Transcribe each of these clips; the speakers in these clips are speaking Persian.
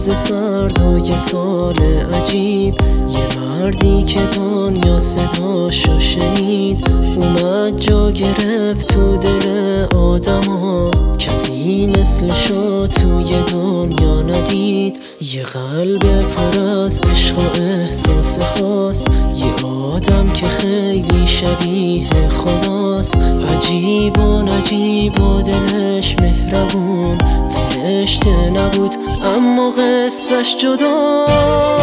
پاییز سرد و یه سال عجیب، یه مردی که دنیا صداشو شنید اومد جا گرفت تو دل آدما، کسی مثلشو توی دنیا ندید. یه قلب پر از عشق و احساس خاص، یه آدم که خیلی شبیه خداست. عجیب و نجیب و دلش مهربون، فرشته نبود اما قصه‌اش جداست.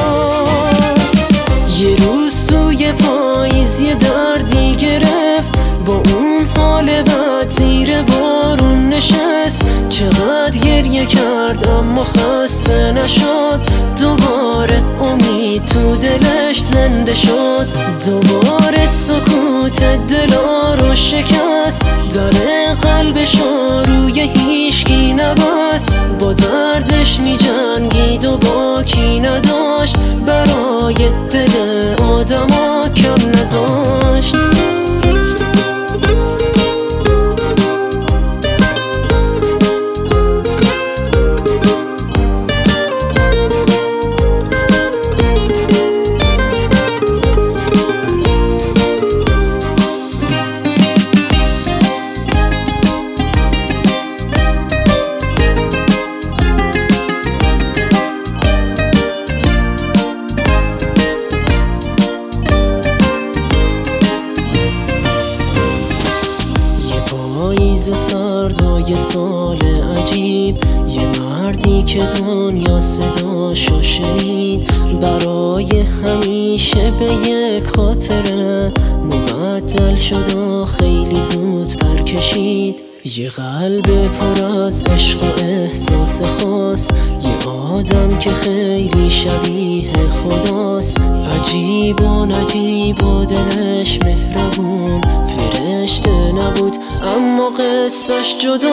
یه روز توی پاییز یه دردی گرفت، با اون حال بد زیر بارون نشست. چقدر گریه کرد اما خسته نشد، دوباره امید تو دلش زنده شد. دوباره سکوت دلا رو شکست، در قلبش روی هیچکی نبست. با دردش می جنگید و باکی نداشت، برای دل آدما کم نذاشت. پاییز سرد و یه سال عجیب، یه مردی که دنیا صداشو شنید برای همیشه به یک خاطره مبدل شد و خیلی زود پرکشید. یه قلب پر از عشق و احساس خاص، یه آدم که خیلی شبیه خداست. عجیب و نجیب و دلش مهربون، فرشته نبود اما قصه‌اش جداست.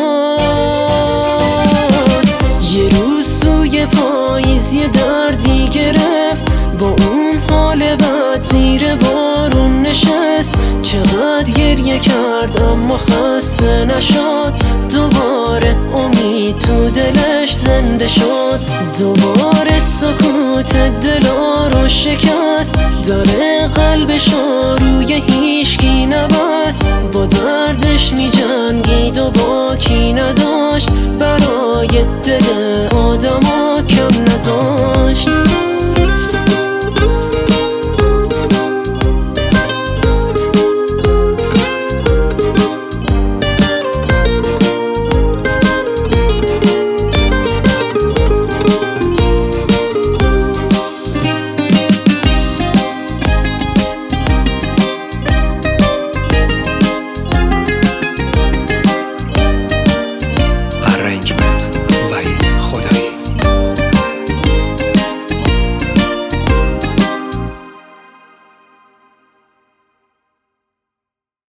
یه روز توی پاییز یه دردی گرفت، با اون حال بد زیر بارون نشست. چقدر گریه کرد اما خسته نشد، دوباره امید تو دلش زنده شد. دوباره سکوت دلا رو شکست، در قلبش روی هیچکی نبست. با دردش می جنگید و باکی نداشت، برای دل آدما کم نذاشت. arrangement.